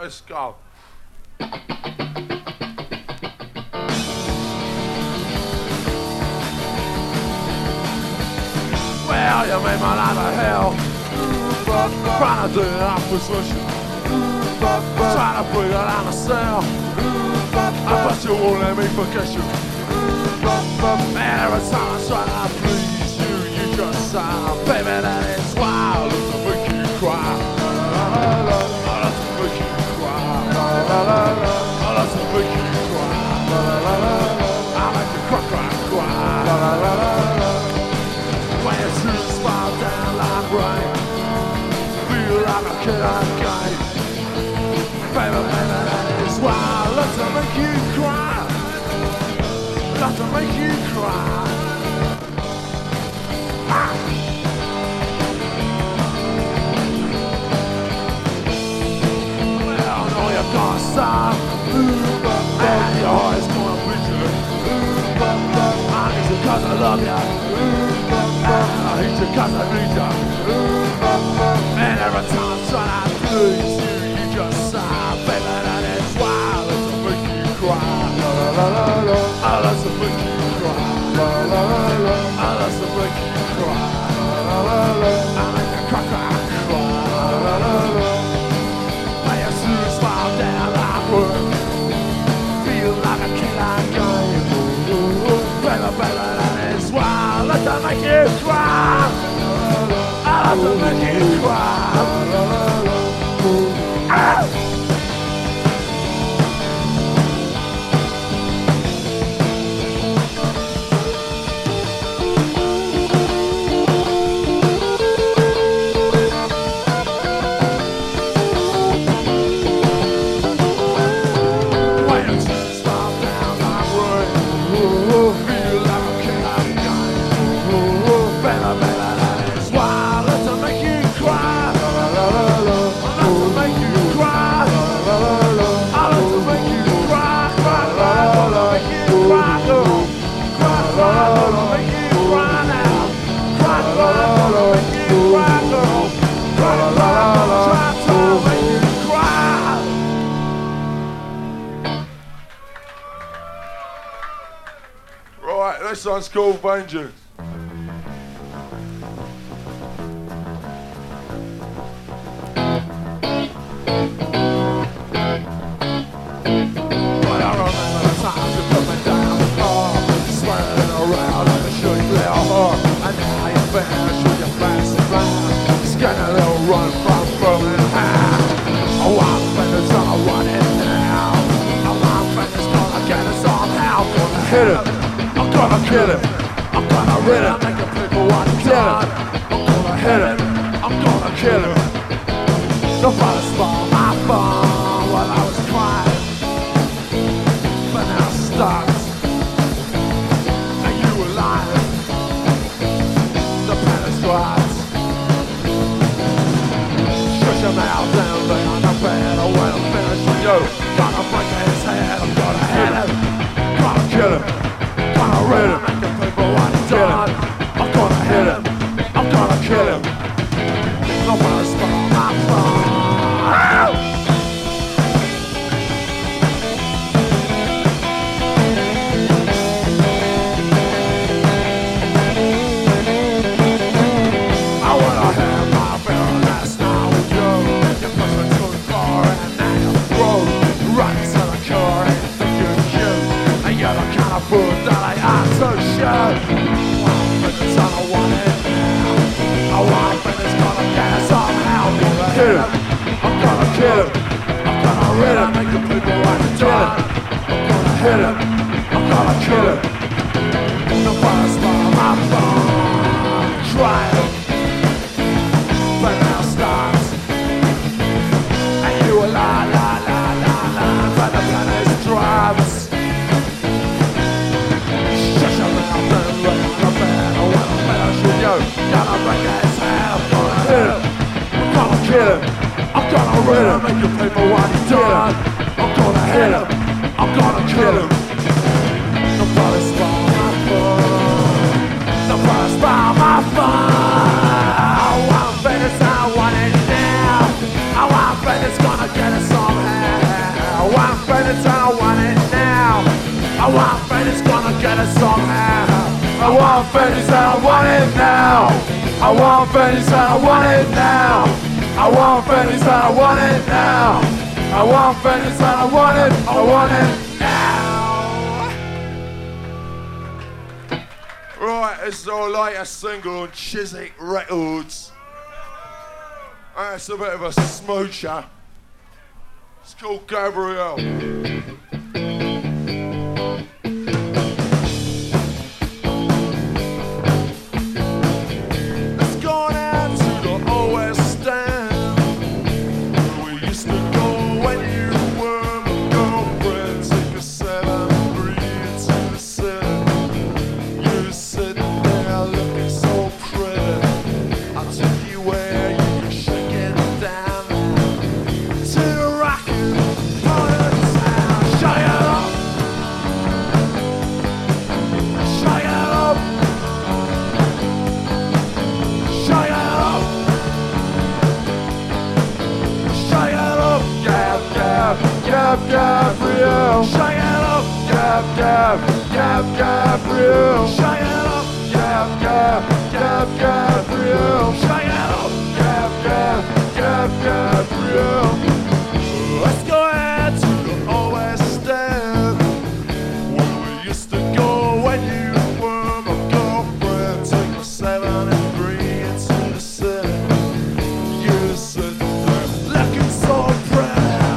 let's go. Well, you made my life a hell. Trying to do it up with swishing. Trying to bring it out of cell. I bet you won't let me forget you. Man, every time I try to please you, you just sound, baby, that is wild. To make you cry. I love to make you cry. I love to make you cry. I like to cry, cry, cry. When you see the smile down like rain, feel like a kid again. Baby, baby, that is wild. Love to make you cry. Love to make you cry. Well, I know you're gonna stop, and your heart is gonna beat you. I need you 'cause I love you, and I hate you 'cause I need you. And every time I try to please you, you just sigh, baby, that is wild. Love to make you cry. I love to make you cry. I love to make you cry. I make you cry, cry, cry. When you see the smile down like wood, feel like a kid again. Baby, baby, that is wild. Love to make you cry. I love to make you cry. Ah! This one's called Vengeance. Kill him. I'm gonna rid him, make the people want to kill him. I'm gonna hit him, I'm gonna kill him. Nobody stole my phone while I was crying, but now it stops, and you were lying. The pen is dropped. Shut your mouth down, lay on the bed, or when I'm finished with you, gonna break his head, I'm gonna hit him, gonna kill him. I'm gonna rid him, make the people want to kill him. I'm gonna hit him, I'm gonna kill him. Nobody stole my phone. I wanna have my very last night with you. You push me too far and now you're through. Right to the core and think you're cute. And you're the kind of fool that I so sure. But it's all I want it now. I want it, but it's gonna get us somehow. I'm gonna hit him, I'm gonna kill him. I'm gonna rid him, make the people want to kill him. I'm gonna hit him, I'm gonna kill him. Nobody stole my phone. Try it, but now it stops. And you were la la la la la, but the planet drops. Gonna break his head, I'm gonna hit him, I'm gonna kill him, I'm gonna rid him, make the people want to done. I'm gonna hit him, I'm gonna kill him. Nobody stole my phone, nobody stole my phone. I want Venice, I want it now. I want Venice, gonna get it somehow. get a song now. I want Fennis and I want it now. I want Fennis and I want it now. I want Fennis and I want it now. I want Fennis and I want it now. Right, it's our latest single on Chiswick Records. It's a bit of a smoocher. It's called Gabrielle. Gabrielle, shake it up, Gabrielle, shake it up, Gabrielle, shake it up, Gabrielle. Let's go out to the old West End, where we used to go when you were my girlfriend. Take my 7 and 3 into the city. You sit there looking so pretty.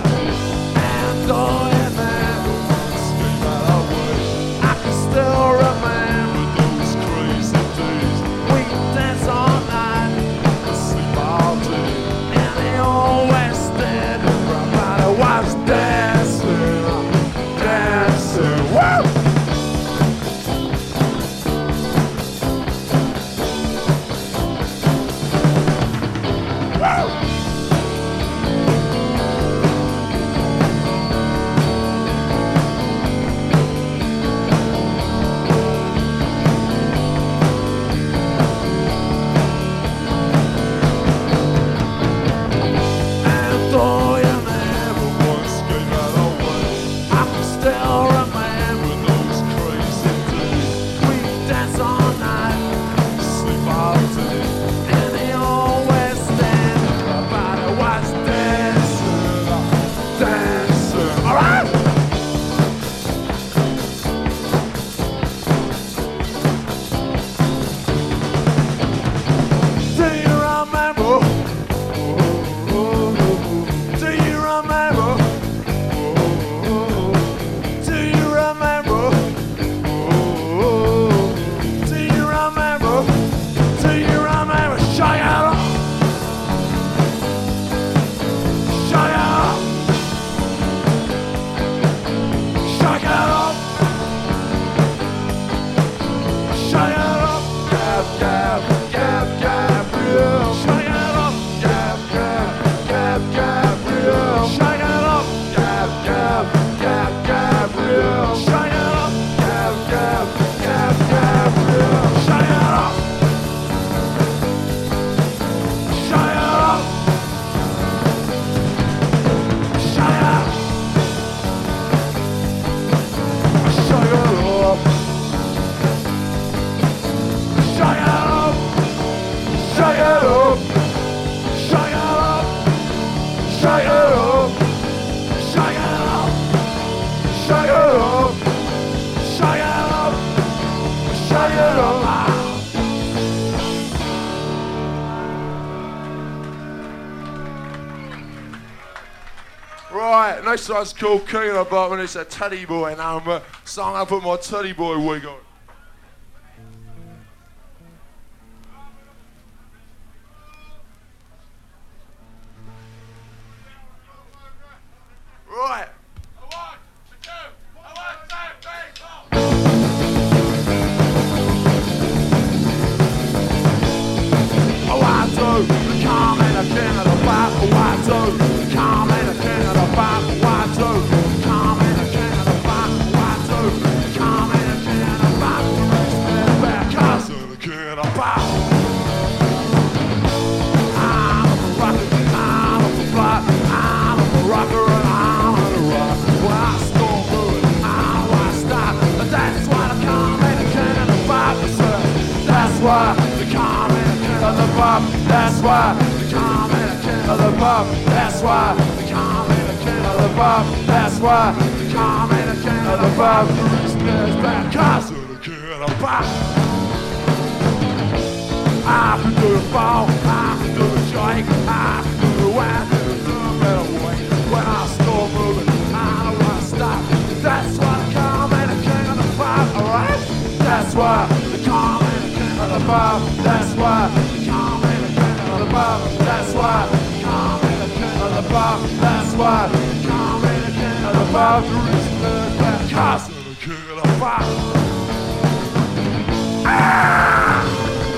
Right, next one's called King of the Bottom, and it's a Teddy Boy number. Song I put my Teddy Boy wig on. Right. rocker and I'm a why they call me the king of the pop. That's why they call me the king of the pop. That's why they call me the king of the pop. That's why they call me the king of the pop. The reason is because of the king of the pop. I can do the fall, I can do the joint, I can do the wine, do the better way. When I start moving, I don't wanna stop. That's why they call me the king of the pop, alright? That's why they call me the king of the pop. That's why they call me the king of the pop. That's why they call me the king of the pop. That's why they call me the king of the pop. The reason is because of the king of the pop. Ah!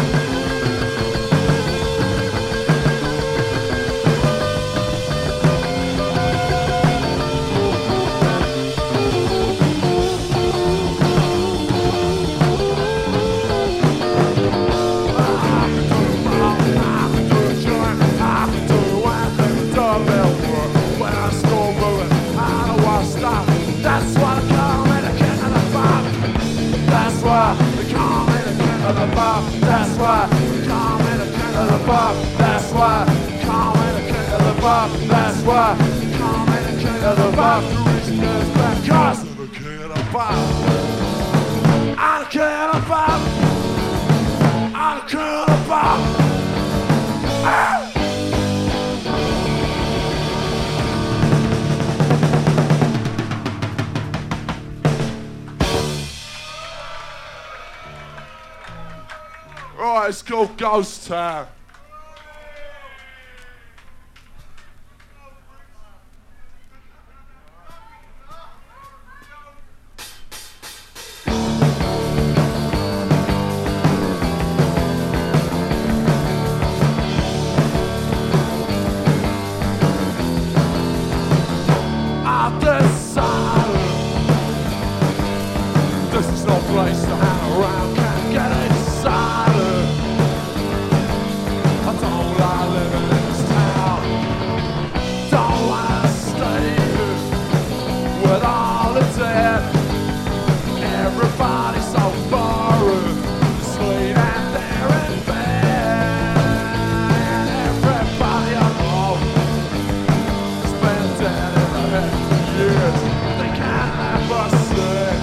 That's why they call me the king of the pop. That's why they call me the king of the pop. That's why they call me the king of the pop. That's why they call me the king of the pop. That's why they call me the king of the pop. The reason is because of the king of the pop. I'm the king of the pop. I'm the king of the pop. Ah! Alright, let's go Ghost Town. I decided this is no place to hang around, can't get excited. I don't like living in this town. Don't wanna stay here with all the dead. Everybody's so boring, sleeping there in bed. Everybody I know has been dead in the head for years. They can't ever sing,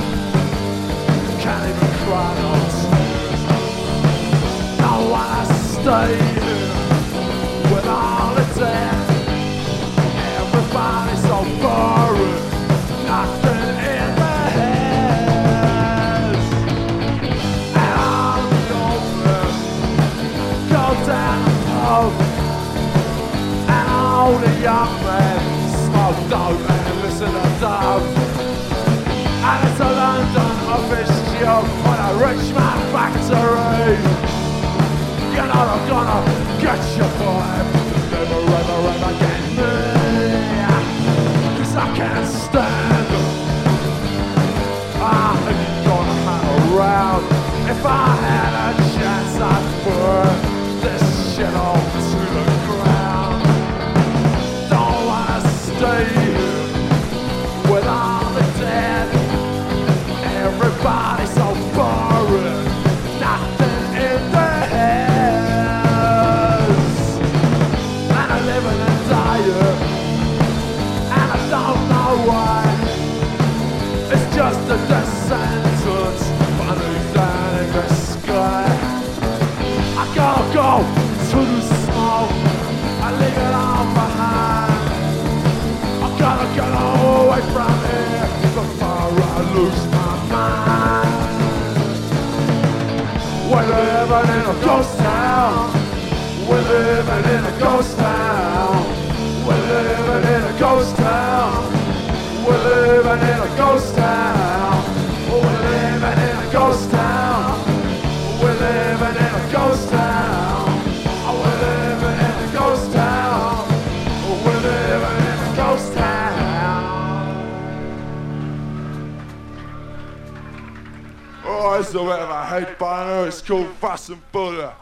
can't even cry no tears. Don't wanna stay here with all the dead. Everybody's so boring, nothing in their heads. And all the old men go down the pub, and all the young men smoke dope and listen to dub. And it's a London office job when I reach my factory. You know I'm gonna get you boy. Never ever get me, 'cause I can't stand it. I think you're gonna hang around. If I had a chance I'd burn this shit all to the ground. Don't wanna stay here with all the dead. Everybody's so boring, nothing in their heads. And I live and die, and I don't know why. It's just a death sentence beneath that in the sky. I gotta go to the smoke, I leave it all behind. I gotta get away from here before I lose my mind. We're living in a ghost town. We're living in a ghost town. We're living in a ghost town. We're living in a ghost town. We're living in a ghost town. We're living in a ghost town. We're living in a ghost town. We're living in a ghost town. Oh, it's a bit of a hate banner. It's called Fast and Buller.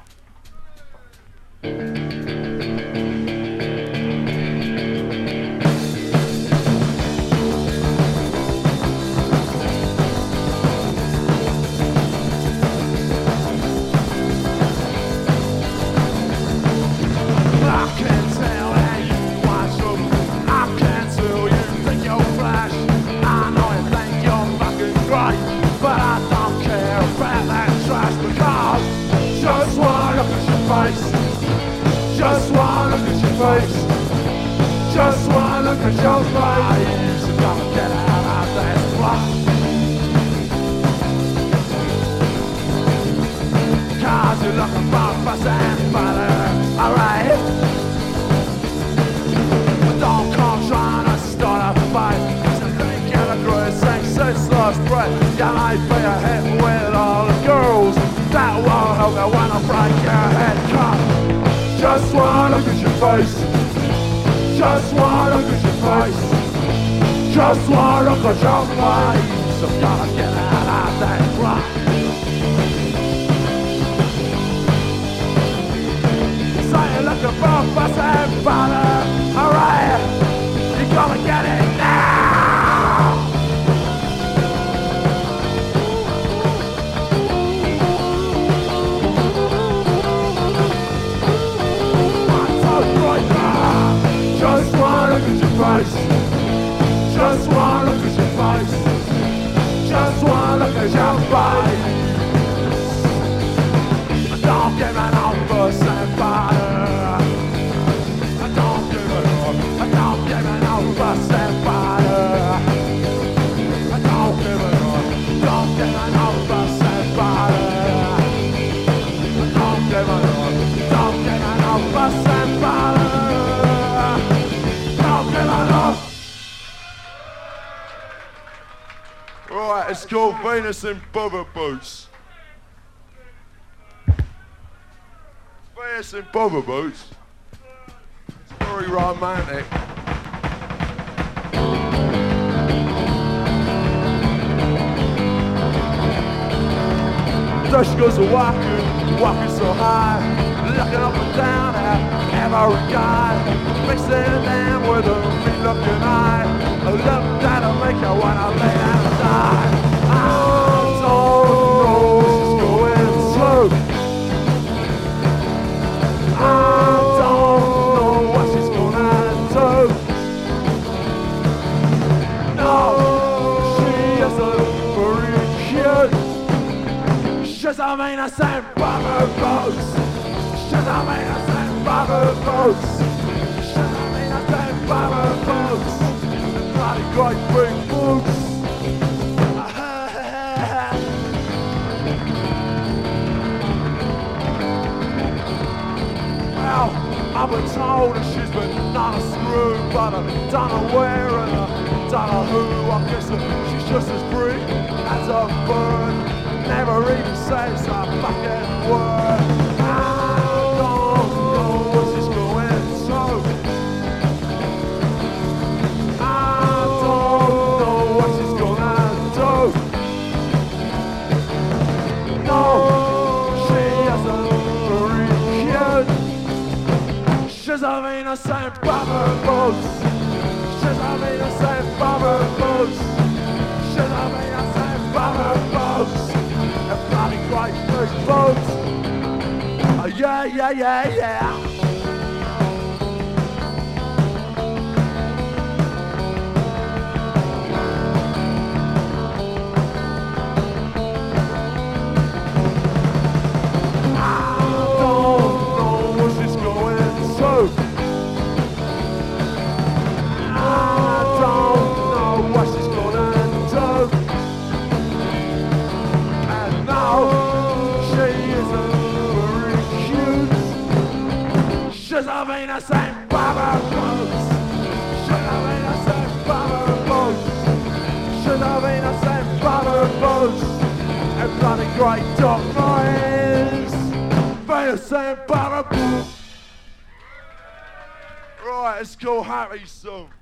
you like a breakfast and butter. Alright. Don't come trying to start a fight. Cause I think you're a great senseless breath. You might be a hit with all the girls. That won't help you when I break your head. Come. Just wanna look at your face. Just wanna look at your face. Just wanna look at your face. I'm gonna get out of that cry. Say look at breakfast and butter. Alright, you're gonna get it now. Just wanna look at your face. Just wanna look at your face. Just wanna look at your face. Don't give it up for somebody. Don't give it up. Don't give it up for somebody. Don't give it up. Don't give it up for somebody. Don't give it up. Don't give it up for somebody. Right, it's called Venus in Bubba Boots. Venus in Bubba Boots. It's very romantic. There she goes walking so high, looking up and down at every guy, mixing them with a mean looking eye. I look that I make her when I lay down and die. I don't know she's going slow. I don't know what she's gonna do. No, she isn't very cute. She's a mean as St. Barbara Boots. She's a mean as St. Barbara Boots. She's a mean as St. Barbara Boots. Bloody great big boots. Well, I've been told that she's been not a screw, but I don't know where and I don't know who. I guess she's just as free as a bird. Never even says a fucking word. I don't know what she's going through. I don't know what she's gonna do. No, she isn't very cute. She's a Venus St. Barbara Boots. She's a Venus St. Barbara Boots. She's a Venus St. Barbara Boots. A bloody great big boots. Oh yeah, yeah, yeah, yeah. She's a Venus St. Barbara Boots. She's a Venus St. Barbara Boots. She's a Venus St. Barbara Boots. And bloody great dog noise. Venus St. Barbara Boots. Right, it's called Happy Song.